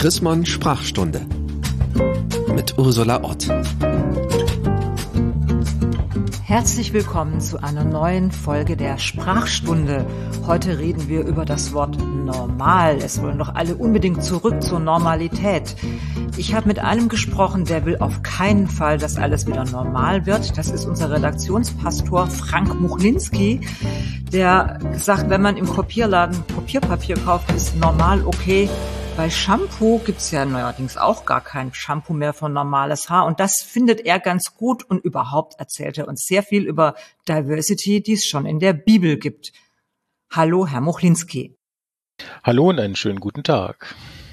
Chrismon Sprachstunde mit Ursula Ott. Herzlich willkommen zu einer neuen Folge der Sprachstunde. Heute reden wir über das Wort normal. Es wollen doch alle unbedingt zurück zur Normalität. Ich habe mit einem gesprochen, der will auf keinen Fall, dass alles wieder normal wird. Das ist unser Redaktionspastor Frank Muchlinski, der sagt, wenn man im Kopierladen Kopierpapier kauft, ist normal okay. Bei Shampoo gibt's ja neuerdings auch gar kein Shampoo mehr für normales Haar. Und das findet er ganz gut. Und überhaupt erzählt er uns sehr viel über Diversity, die es schon in der Bibel gibt. Hallo, Herr Muchlinski. Hallo und einen schönen guten Tag.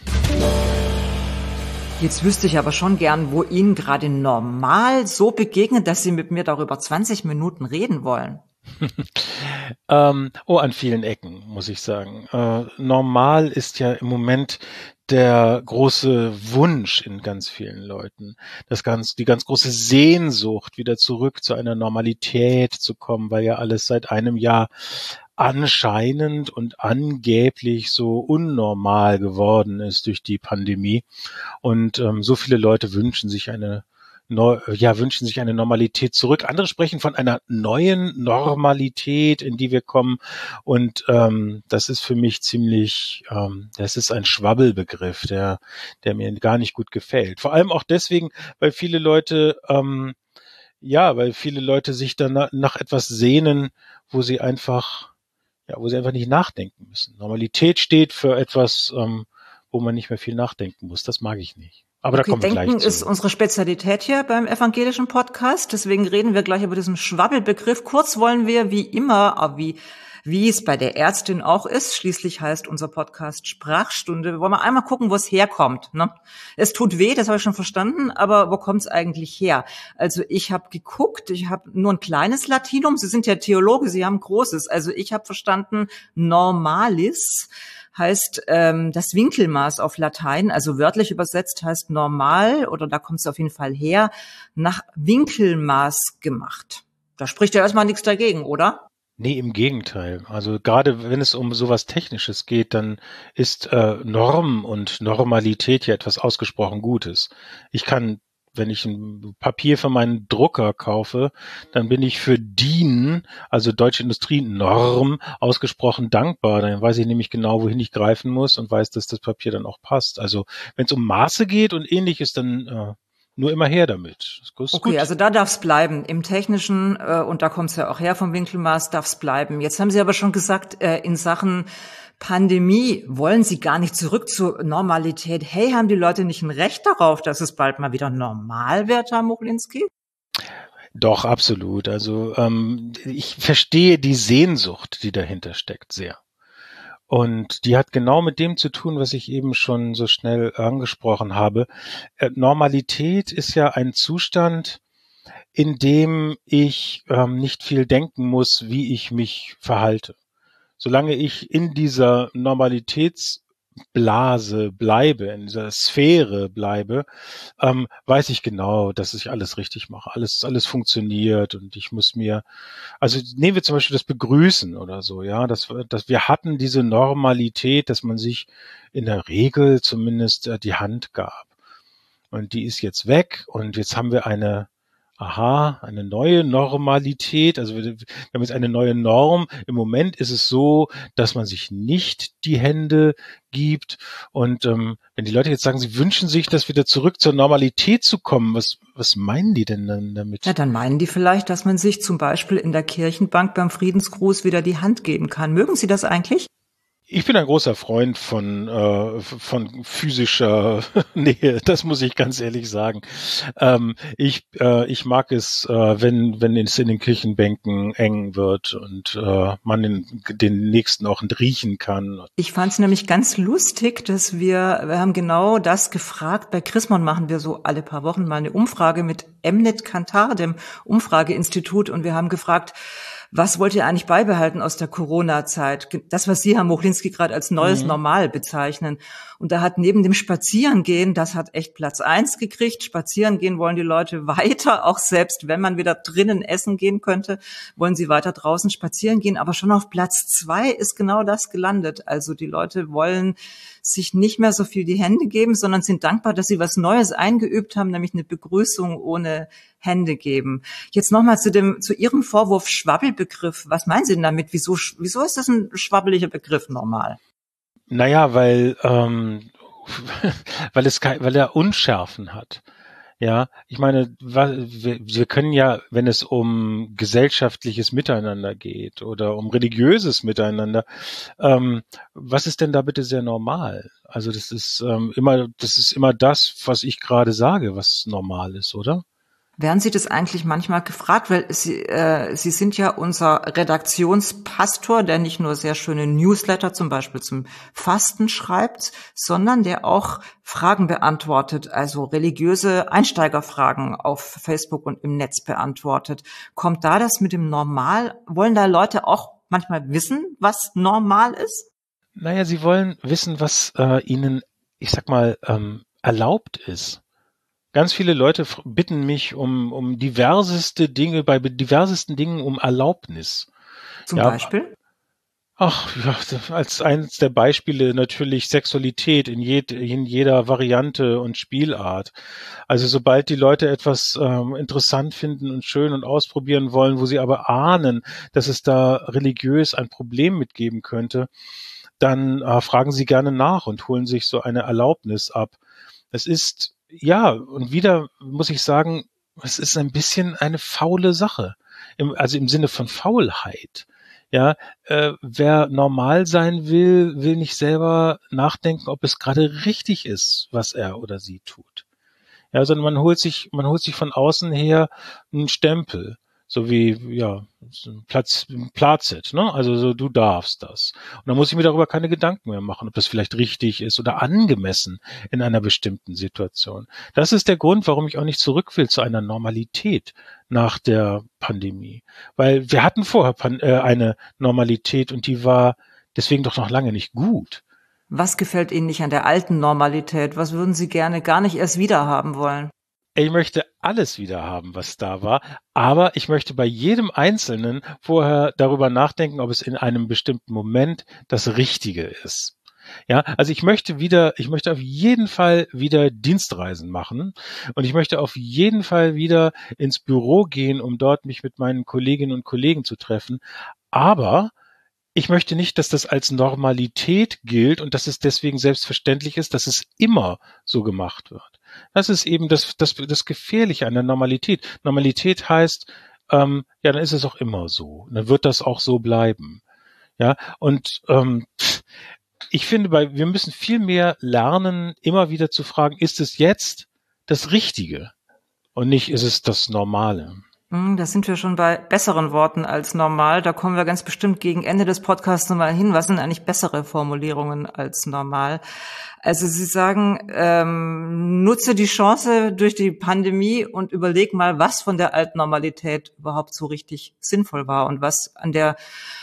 Jetzt wüsste ich aber schon gern, wo Ihnen gerade normal so begegnet, dass Sie mit mir darüber 20 Minuten reden wollen. An vielen Ecken, muss ich sagen. Normal ist ja im Moment der große Wunsch in ganz vielen Leuten, die ganz große Sehnsucht, wieder zurück zu einer Normalität zu kommen, weil ja alles seit einem Jahr anscheinend und angeblich so unnormal geworden ist durch die Pandemie. Und so viele Leute wünschen sich eine Normalität zurück. Andere sprechen von einer neuen Normalität, in die wir kommen. Und das ist für mich das ist ein Schwabbelbegriff, der mir gar nicht gut gefällt. Vor allem auch deswegen, weil viele Leute sich dann nach etwas sehnen, wo sie einfach nicht nachdenken müssen. Normalität steht für etwas, wo man nicht mehr viel nachdenken muss. Das mag ich nicht. Aber da kommen wir gleich zu. Denken ist unsere Spezialität hier beim evangelischen Podcast. Deswegen reden wir gleich über diesen Schwabbelbegriff. Kurz wollen wir wie immer, wie es bei der Ärztin auch ist, schließlich heißt unser Podcast Sprachstunde. Wir wollen mal einmal gucken, wo es herkommt. Ne? Es tut weh, das habe ich schon verstanden, aber wo kommt es eigentlich her? Also ich habe geguckt, ich habe nur ein kleines Latinum. Sie sind ja Theologe, Sie haben ein großes. Also ich habe verstanden, normalis heißt das Winkelmaß auf Latein, also wörtlich übersetzt heißt normal, oder da kommt es auf jeden Fall her, nach Winkelmaß gemacht. Da spricht ja erstmal nichts dagegen, oder? Nee, im Gegenteil. Also gerade wenn es um sowas Technisches geht, dann ist Norm und Normalität ja etwas ausgesprochen Gutes. Wenn ich ein Papier für meinen Drucker kaufe, dann bin ich für DIN, also Deutsche Industrienorm, ausgesprochen dankbar. Dann weiß ich nämlich genau, wohin ich greifen muss und weiß, dass das Papier dann auch passt. Also wenn es um Maße geht und Ähnliches, dann nur immer her damit. Das ist okay, gut. Also da darf es bleiben. Im Technischen, und da kommt es ja auch her vom Winkelmaß, darf es bleiben. Jetzt haben Sie aber schon gesagt, in Sachen Pandemie wollen Sie gar nicht zurück zur Normalität. Hey, haben die Leute nicht ein Recht darauf, dass es bald mal wieder normal wird, Herr Muchlinski? Doch, absolut. Also ich verstehe die Sehnsucht, die dahinter steckt, sehr. Und die hat genau mit dem zu tun, was ich eben schon so schnell angesprochen habe. Normalität ist ja ein Zustand, in dem ich nicht viel denken muss, wie ich mich verhalte. Solange ich in dieser Normalitätsblase bleibe, in dieser Sphäre bleibe, weiß ich genau, dass ich alles richtig mache. Alles funktioniert und ich muss also nehmen wir zum Beispiel das Begrüßen oder so, ja, dass wir hatten diese Normalität, dass man sich in der Regel zumindest die Hand gab. Und die ist jetzt weg und jetzt haben wir eine neue Normalität, also wir haben jetzt eine neue Norm. Im Moment ist es so, dass man sich nicht die Hände gibt. Und wenn die Leute jetzt sagen, sie wünschen sich, das wieder zurück zur Normalität zu kommen, was meinen die denn dann damit? Ja, dann meinen die vielleicht, dass man sich zum Beispiel in der Kirchenbank beim Friedensgruß wieder die Hand geben kann. Mögen Sie das eigentlich? Ich bin ein großer Freund von physischer Nähe, das muss ich ganz ehrlich sagen. Ich mag es, wenn es in den Kirchenbänken eng wird und man den Nächsten auch riechen kann. Ich fand es nämlich ganz lustig, dass wir haben genau das gefragt. Bei Chrismon machen wir so alle paar Wochen mal eine Umfrage mit Mnet Kantar, dem Umfrageinstitut, und wir haben gefragt, Was wollt ihr eigentlich beibehalten aus der Corona-Zeit? Das, was Sie, Herr Mochlinski, gerade als neues Normal bezeichnen. Und da hat neben dem Spazierengehen, das hat echt Platz 1 gekriegt. Spazieren gehen wollen die Leute weiter, auch selbst wenn man wieder drinnen essen gehen könnte, wollen sie weiter draußen spazieren gehen. Aber schon auf Platz 2 ist genau das gelandet. Also die Leute wollen sich nicht mehr so viel die Hände geben, sondern sind dankbar, dass sie was Neues eingeübt haben, nämlich eine Begrüßung ohne Hände geben. Jetzt nochmal zu Ihrem Vorwurf Schwabbelbegriff. Was meinen Sie denn damit? Wieso ist das ein schwabbeliger Begriff normal? Naja, weil weil er Unschärfen hat. Ja, ich meine, wir können ja, wenn es um gesellschaftliches Miteinander geht oder um religiöses Miteinander, was ist denn da bitte sehr normal? Also das ist immer das, was ich gerade sage, was normal ist, oder? Werden Sie das eigentlich manchmal gefragt? Weil Sie sind ja unser Redaktionspastor, der nicht nur sehr schöne Newsletter zum Beispiel zum Fasten schreibt, sondern der auch Fragen beantwortet, also religiöse Einsteigerfragen auf Facebook und im Netz beantwortet. Kommt da das mit dem Normal? Wollen da Leute auch manchmal wissen, was normal ist? Naja, sie wollen wissen, was ihnen, ich sag mal, erlaubt ist. Ganz viele Leute bitten mich um diverseste Dinge, bei diversesten Dingen um Erlaubnis. Zum Beispiel? Ach, ja, als eines der Beispiele natürlich Sexualität in jeder Variante und Spielart. Also sobald die Leute etwas interessant finden und schön und ausprobieren wollen, wo sie aber ahnen, dass es da religiös ein Problem mitgeben könnte, dann fragen sie gerne nach und holen sich so eine Erlaubnis ab. Es ist ja, und wieder muss ich sagen, es ist ein bisschen eine faule Sache. Also im Sinne von Faulheit. Ja, wer normal sein will, will nicht selber nachdenken, ob es gerade richtig ist, was er oder sie tut. Ja, sondern man holt sich von außen her einen Stempel. So wie, ja, Plazit, ne? Also so, du darfst das. Und dann muss ich mir darüber keine Gedanken mehr machen, ob das vielleicht richtig ist oder angemessen in einer bestimmten Situation. Das ist der Grund, warum ich auch nicht zurück will zu einer Normalität nach der Pandemie. Weil wir hatten vorher eine Normalität und die war deswegen doch noch lange nicht gut. Was gefällt Ihnen nicht an der alten Normalität? Was würden Sie gerne gar nicht erst wieder haben wollen? Ich möchte alles wieder haben, was da war, aber ich möchte bei jedem Einzelnen vorher darüber nachdenken, ob es in einem bestimmten Moment das Richtige ist. Ja, also ich möchte auf jeden Fall wieder Dienstreisen machen und ich möchte auf jeden Fall wieder ins Büro gehen, um dort mich mit meinen Kolleginnen und Kollegen zu treffen. Aber ich möchte nicht, dass das als Normalität gilt und dass es deswegen selbstverständlich ist, dass es immer so gemacht wird. Das ist eben das Gefährliche an der Normalität. Normalität heißt, ja, dann ist es auch immer so. Dann wird das auch so bleiben. Ja, und ich finde, wir müssen viel mehr lernen, immer wieder zu fragen, ist es jetzt das Richtige und nicht, ist es das Normale? Da sind wir schon bei besseren Worten als normal. Da kommen wir ganz bestimmt gegen Ende des Podcasts nochmal hin. Was sind eigentlich bessere Formulierungen als normal? Also Sie sagen, nutze die Chance durch die Pandemie und überleg mal, was von der alten Normalität überhaupt so richtig sinnvoll war und was an der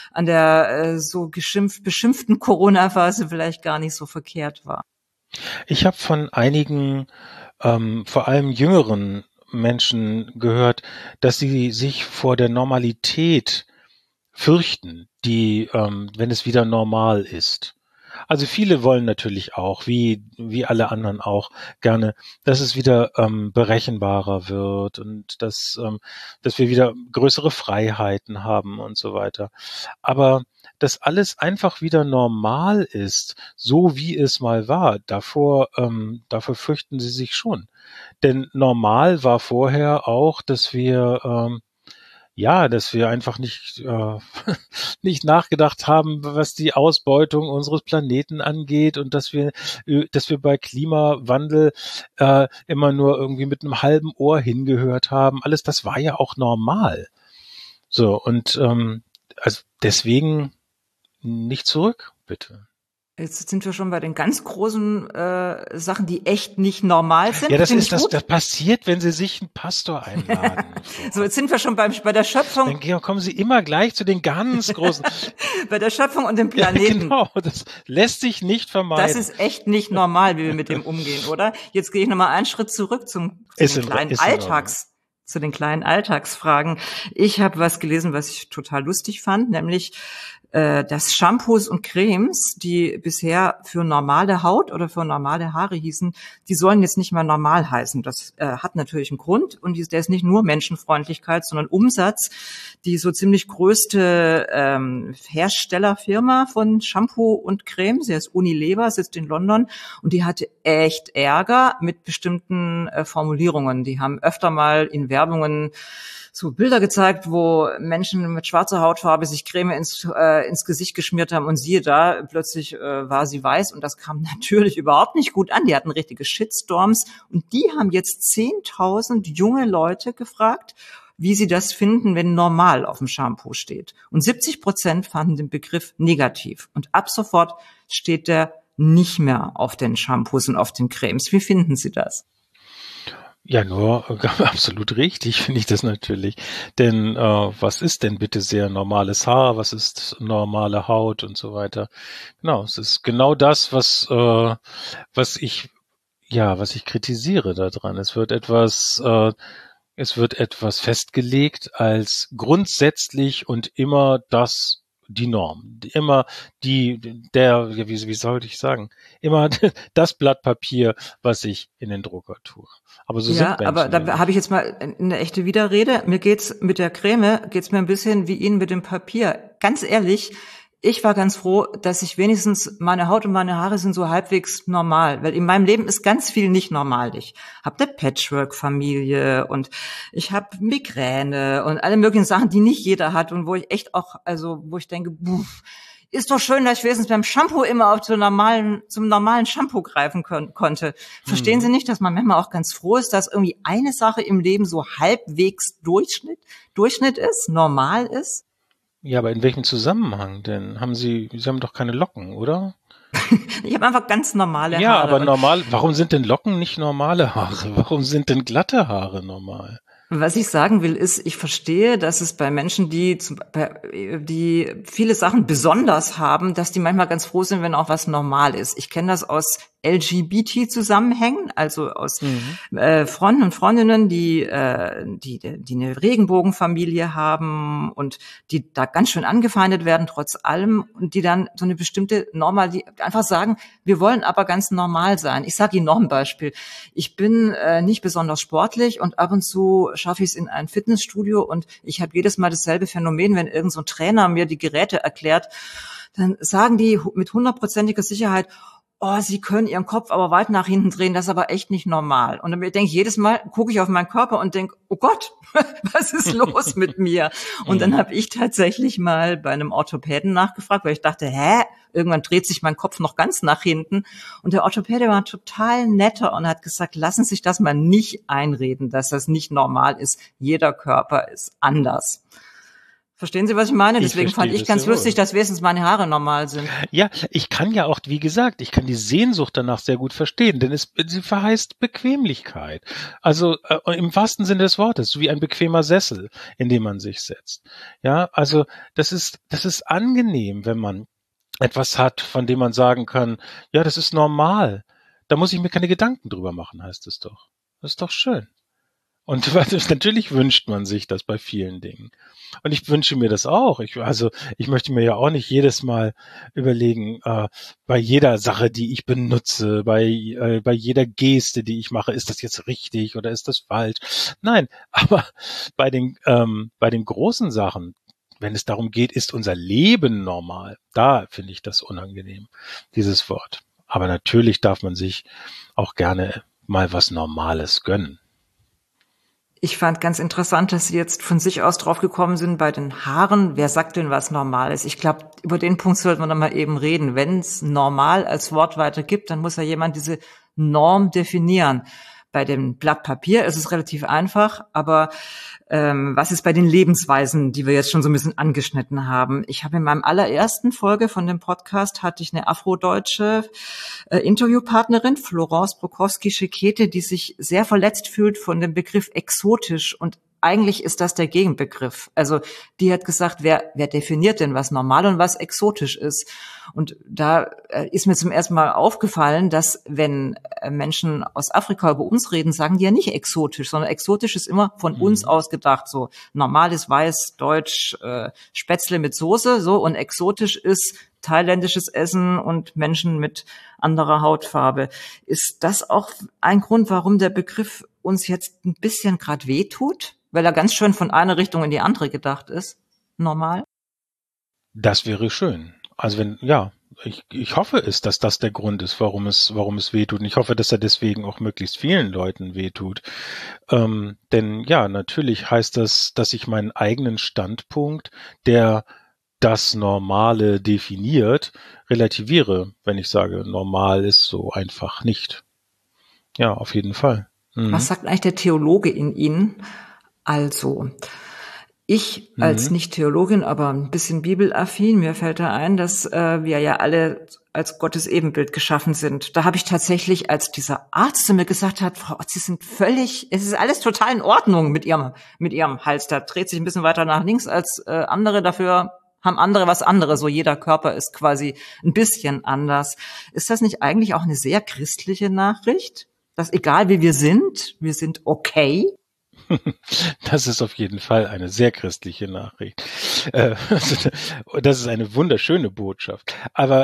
so beschimpften Corona-Phase vielleicht gar nicht so verkehrt war. Ich habe von einigen, vor allem jüngeren Menschen gehört, dass sie sich vor der Normalität fürchten, wenn es wieder normal ist. Also viele wollen natürlich auch, wie alle anderen auch, gerne, dass es wieder berechenbarer wird und dass wir wieder größere Freiheiten haben und so weiter. Aber dass alles einfach wieder normal ist, so wie es mal war, davor fürchten sie sich schon. Denn normal war vorher auch, dass wir einfach nicht nicht nachgedacht haben, was die Ausbeutung unseres Planeten angeht und dass wir bei Klimawandel immer nur irgendwie mit einem halben Ohr hingehört haben. Alles das war ja auch normal. So und also deswegen nicht zurück, bitte. Jetzt sind wir schon bei den ganz großen Sachen, die echt nicht normal sind. Ja, das passiert, wenn Sie sich einen Pastor einladen. So, jetzt sind wir schon bei der Schöpfung. Dann kommen Sie immer gleich zu den ganz großen. Bei der Schöpfung und dem Planeten. Ja, genau, das lässt sich nicht vermeiden. Das ist echt nicht normal, wie wir mit dem umgehen, oder? Jetzt gehe ich nochmal einen Schritt zurück zu den kleinen Alltagsfragen. Ich habe was gelesen, was ich total lustig fand, nämlich dass Shampoos und Cremes, die bisher für normale Haut oder für normale Haare hießen, die sollen jetzt nicht mehr normal heißen. Das hat natürlich einen Grund und der ist nicht nur Menschenfreundlichkeit, sondern Umsatz. Die so ziemlich größte Herstellerfirma von Shampoo und Creme, sie heißt Unilever, sitzt in London und die hatte echt Ärger mit bestimmten Formulierungen. Die haben öfter mal in Werbungen so Bilder gezeigt, wo Menschen mit schwarzer Hautfarbe sich Creme ins Gesicht geschmiert haben und siehe da, plötzlich war sie weiß und das kam natürlich überhaupt nicht gut an. Die hatten richtige Shitstorms und die haben jetzt 10.000 junge Leute gefragt, wie sie das finden, wenn normal auf dem Shampoo steht. Und 70% fanden den Begriff negativ. Und ab sofort steht der nicht mehr auf den Shampoos und auf den Cremes. Wie finden Sie das? Ja, nur absolut richtig finde ich das natürlich. Denn was ist denn bitte sehr normales Haar? Was ist normale Haut und so weiter? Genau, es ist genau das, was ich kritisiere daran. Es wird etwas festgelegt als grundsätzlich und immer die Norm, immer wie sollte ich sagen, immer das Blatt Papier, was ich in den Drucker tue. Aber so sind Menschen. Aber da habe ich jetzt mal eine echte Widerrede. Mit der Creme geht's mir ein bisschen wie Ihnen mit dem Papier. Ganz ehrlich, ich war ganz froh, dass ich wenigstens meine Haut und meine Haare sind so halbwegs normal, weil in meinem Leben ist ganz viel nicht normal. Ich habe eine Patchwork-Familie und ich habe Migräne und alle möglichen Sachen, die nicht jeder hat und wo ich echt auch, wo ich denke, ist doch schön, dass ich wenigstens beim Shampoo immer zum normalen Shampoo greifen konnte. Verstehen Sie nicht, dass man manchmal auch ganz froh ist, dass irgendwie eine Sache im Leben so halbwegs Durchschnitt ist, normal ist? Ja, aber in welchem Zusammenhang denn? Sie haben doch keine Locken, oder? Ich habe einfach ganz normale Haare. Ja, aber warum sind denn Locken nicht normale Haare? Warum sind denn glatte Haare normal? Was ich sagen will, ist, ich verstehe, dass es bei Menschen, die viele Sachen besonders haben, dass die manchmal ganz froh sind, wenn auch was normal ist. Ich kenne das aus LGBT-Zusammenhängen, also aus Freunden und Freundinnen, die eine Regenbogenfamilie haben und die da ganz schön angefeindet werden, trotz allem, und die dann so eine bestimmte die einfach sagen, wir wollen aber ganz normal sein. Ich sage Ihnen noch ein Beispiel. Ich bin nicht besonders sportlich und ab und zu schaffe ich es in ein Fitnessstudio und ich habe jedes Mal dasselbe Phänomen, wenn irgend so ein Trainer mir die Geräte erklärt, dann sagen die mit 100%iger Sicherheit, Sie können Ihren Kopf aber weit nach hinten drehen, das ist aber echt nicht normal. Und dann denke ich jedes Mal, gucke ich auf meinen Körper und denke, oh Gott, was ist los mit mir? Und dann habe ich tatsächlich mal bei einem Orthopäden nachgefragt, weil ich dachte, irgendwann dreht sich mein Kopf noch ganz nach hinten. Und der Orthopäde war total netter und hat gesagt, lassen Sie sich das mal nicht einreden, dass das nicht normal ist. Jeder Körper ist anders. Verstehen Sie, was ich meine? Deswegen fand ich ganz lustig, dass wenigstens meine Haare normal sind. Ja, ich kann ja auch, wie gesagt, ich kann die Sehnsucht danach sehr gut verstehen, denn sie verheißt Bequemlichkeit. Also im wahrsten Sinne des Wortes, so wie ein bequemer Sessel, in dem man sich setzt. Ja, also das ist angenehm, wenn man etwas hat, von dem man sagen kann, ja, das ist normal. Da muss ich mir keine Gedanken drüber machen, heißt es doch. Das ist doch schön. Und natürlich wünscht man sich das bei vielen Dingen. Und ich wünsche mir das auch. Ich möchte mir ja auch nicht jedes Mal überlegen, bei jeder Sache, die ich benutze, bei jeder Geste, die ich mache, ist das jetzt richtig oder ist das falsch? Nein, aber bei den großen Sachen, wenn es darum geht, ist unser Leben normal, da finde ich das unangenehm, dieses Wort. Aber natürlich darf man sich auch gerne mal was Normales gönnen. Ich fand ganz interessant, dass Sie jetzt von sich aus drauf gekommen sind bei den Haaren. Wer sagt denn, was normal ist? Ich glaube, über den Punkt sollte man dann mal eben reden. Wenn es normal als Wort weiter gibt, dann muss ja jemand diese Norm definieren. Bei dem Blatt Papier ist es relativ einfach, aber was ist bei den Lebensweisen, die wir jetzt schon so ein bisschen angeschnitten haben? Ich habe in meinem allerersten Folge von dem Podcast hatte ich eine afrodeutsche Interviewpartnerin, Florence Bukowski-Schekete, die sich sehr verletzt fühlt von dem Begriff exotisch, und eigentlich ist das der Gegenbegriff. Also die hat gesagt, wer definiert denn, was normal und was exotisch ist? Und da ist mir zum ersten Mal aufgefallen, dass wenn Menschen aus Afrika über uns reden, sagen die ja nicht exotisch, sondern exotisch ist immer von uns ausgedacht. So normales Weiß, Deutsch, Spätzle mit Soße, so, und exotisch ist thailändisches Essen und Menschen mit anderer Hautfarbe. Ist das auch ein Grund, warum der Begriff uns jetzt ein bisschen gerade wehtut? Weil er ganz schön von einer Richtung in die andere gedacht ist. Normal? Das wäre schön. Also ich hoffe es, dass das der Grund ist, warum es wehtut. Und ich hoffe, dass er deswegen auch möglichst vielen Leuten wehtut. Denn ja, natürlich heißt das, dass ich meinen eigenen Standpunkt, der das Normale definiert, relativiere, wenn ich sage, normal ist so einfach nicht. Ja, auf jeden Fall. Was sagt eigentlich der Theologe in Ihnen? Also, ich als Nicht-Theologin, aber ein bisschen bibelaffin, mir fällt da ein, dass wir ja alle als Gottes Ebenbild geschaffen sind. Da habe ich tatsächlich, als dieser Arzt zu mir gesagt hat, Frau Ott, Sie sind es ist alles total in Ordnung mit Ihrem Hals. Da dreht sich ein bisschen weiter nach links als andere, dafür haben andere was anderes. So jeder Körper ist quasi ein bisschen anders. Ist das nicht eigentlich auch eine sehr christliche Nachricht? Dass egal wie wir sind okay? Das ist auf jeden Fall eine sehr christliche Nachricht. Das ist eine wunderschöne Botschaft. Aber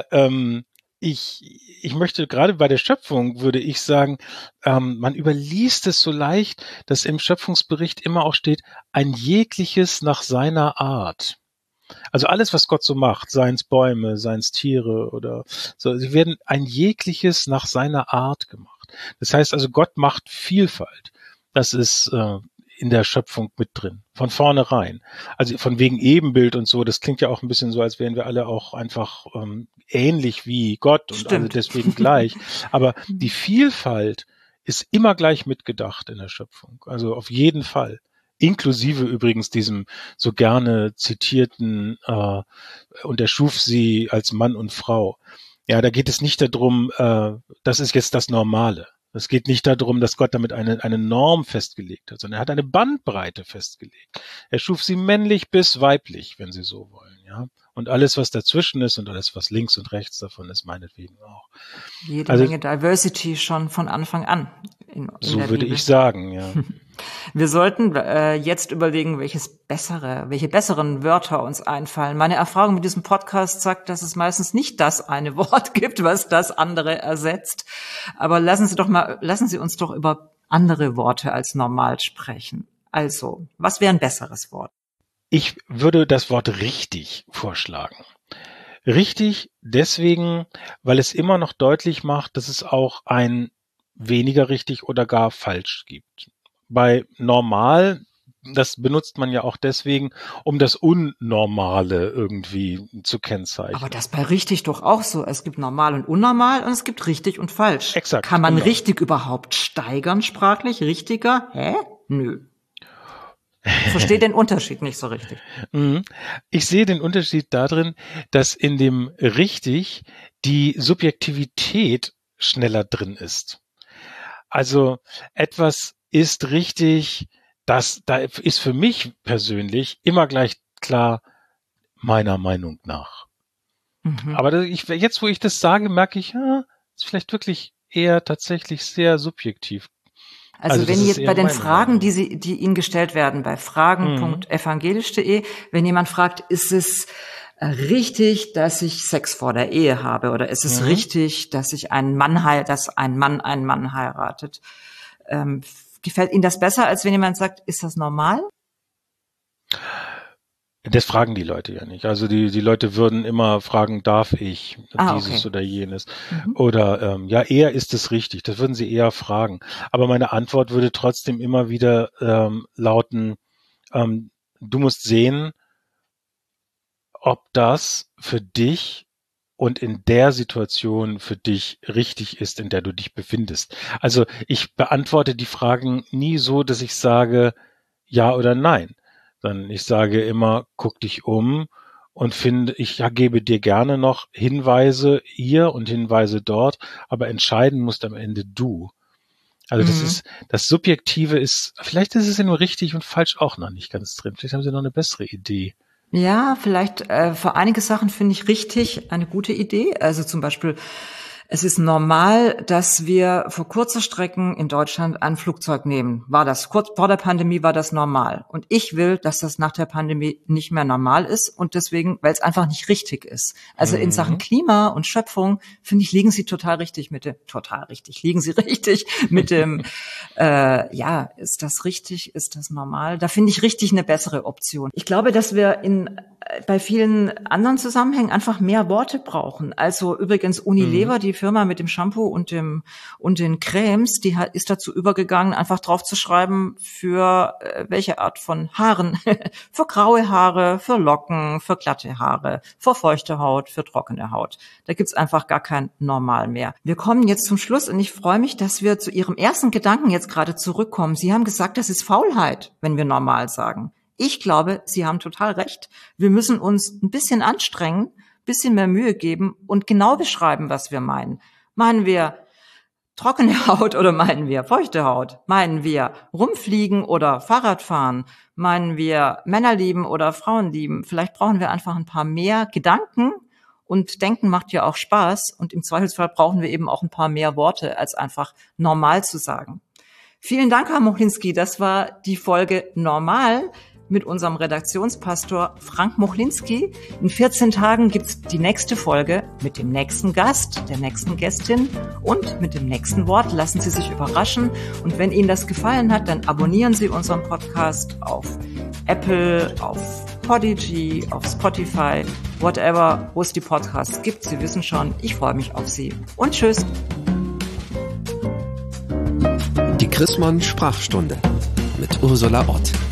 ich möchte gerade bei der Schöpfung, würde ich sagen, man überliest es so leicht, dass im Schöpfungsbericht immer auch steht, ein jegliches nach seiner Art. Also alles, was Gott so macht, seien's Bäume, seien's Tiere oder so, sie werden ein jegliches nach seiner Art gemacht. Das heißt also, Gott macht Vielfalt. Das ist in der Schöpfung mit drin, von vornherein. Also von wegen Ebenbild und so, das klingt ja auch ein bisschen so, als wären wir alle auch einfach ähnlich wie Gott und alle deswegen gleich. Aber die Vielfalt ist immer gleich mitgedacht in der Schöpfung. Also auf jeden Fall. Inklusive übrigens diesem so gerne zitierten und er schuf sie als Mann und Frau. Ja, da geht es nicht darum, das ist jetzt das Normale. Es geht nicht darum, dass Gott damit eine Norm festgelegt hat, sondern er hat eine Bandbreite festgelegt. Er schuf sie männlich bis weiblich, wenn Sie so wollen, ja. Und alles, was dazwischen ist und alles, was links und rechts davon ist, meinetwegen auch. Jede Menge Diversity schon von Anfang an. So würde ich sagen, ja. Wir sollten jetzt überlegen, welche besseren Wörter uns einfallen. Meine Erfahrung mit diesem Podcast sagt, dass es meistens nicht das eine Wort gibt, was das andere ersetzt. Aber lassen Sie uns doch über andere Worte als normal sprechen. Also, was wäre ein besseres Wort? Ich würde das Wort richtig vorschlagen. Richtig deswegen, weil es immer noch deutlich macht, dass es auch ein weniger richtig oder gar falsch gibt. Bei normal, das benutzt man ja auch deswegen, um das Unnormale irgendwie zu kennzeichnen. Aber das bei richtig doch auch so. Es gibt normal und unnormal und es gibt richtig und falsch. Exakt. Kann man richtig überhaupt steigern sprachlich? Richtiger? Hä? Nö. Ich verstehe den Unterschied nicht so richtig. Ich sehe den Unterschied darin, dass in dem richtig die Subjektivität schneller drin ist. Also etwas ist richtig, da ist für mich persönlich immer gleich klar, meiner Meinung nach. Aber jetzt, wo ich das sage, merke ich, ist vielleicht wirklich eher tatsächlich sehr subjektiv. Also wenn jetzt bei den Fragen, die Ihnen gestellt werden, bei fragen.evangelisch.de, wenn jemand fragt, ist es richtig, dass ich Sex vor der Ehe habe, oder ist es richtig, dass ein Mann einen Mann heiratet? Gefällt Ihnen das besser, als wenn jemand sagt, ist das normal? Das fragen die Leute ja nicht. Also die Leute würden immer fragen, darf ich dieses oder jenes? Oder eher ist es richtig. Das würden sie eher fragen. Aber meine Antwort würde trotzdem immer wieder lauten, du musst sehen, ob das für dich und in der Situation für dich richtig ist, in der du dich befindest. Also ich beantworte die Fragen nie so, dass ich sage ja oder nein, sondern ich sage immer, guck dich um und ich gebe dir gerne noch Hinweise hier und Hinweise dort, aber entscheiden musst am Ende du. Also das Subjektive vielleicht ist es ja nur richtig und falsch auch noch nicht ganz drin. Vielleicht haben Sie noch eine bessere Idee. Ja, vielleicht für einige Sachen finde ich richtig eine gute Idee. Also zum Beispiel, es ist normal, dass wir für kurze Strecken in Deutschland ein Flugzeug nehmen. Kurz vor der Pandemie war das normal. Und ich will, dass das nach der Pandemie nicht mehr normal ist und deswegen, weil es einfach nicht richtig ist. Also in Sachen Klima und Schöpfung, finde ich, liegen Sie liegen Sie richtig mit dem, ist das richtig, ist das normal? Da finde ich richtig eine bessere Option. Ich glaube, dass wir bei vielen anderen Zusammenhängen einfach mehr Worte brauchen. Also übrigens Unilever, die Firma mit dem Shampoo und den Cremes, die ist dazu übergegangen, einfach drauf zu schreiben, für welche Art von Haaren. Für graue Haare, für Locken, für glatte Haare, für feuchte Haut, für trockene Haut. Da gibt's einfach gar kein Normal mehr. Wir kommen jetzt zum Schluss und ich freue mich, dass wir zu Ihrem ersten Gedanken jetzt gerade zurückkommen. Sie haben gesagt, das ist Faulheit, wenn wir normal sagen. Ich glaube, Sie haben total recht. Wir müssen uns ein bisschen anstrengen, bisschen mehr Mühe geben und genau beschreiben, was wir meinen. Meinen wir trockene Haut oder meinen wir feuchte Haut? Meinen wir rumfliegen oder Fahrradfahren? Meinen wir Männer lieben oder Frauen lieben? Vielleicht brauchen wir einfach ein paar mehr Gedanken und Denken macht ja auch Spaß und im Zweifelsfall brauchen wir eben auch ein paar mehr Worte, als einfach normal zu sagen. Vielen Dank, Herr Mochlinski. Das war die Folge Normal mit unserem Redaktionspastor Frank Mochlinski. In 14 Tagen gibt's die nächste Folge mit dem nächsten Gast, der nächsten Gästin und mit dem nächsten Wort. Lassen Sie sich überraschen. Und wenn Ihnen das gefallen hat, dann abonnieren Sie unseren Podcast auf Apple, auf Podigy, auf Spotify, whatever, wo es die Podcasts gibt. Sie wissen schon, ich freue mich auf Sie. Und tschüss. Die Chrismon Sprachstunde mit Ursula Ott.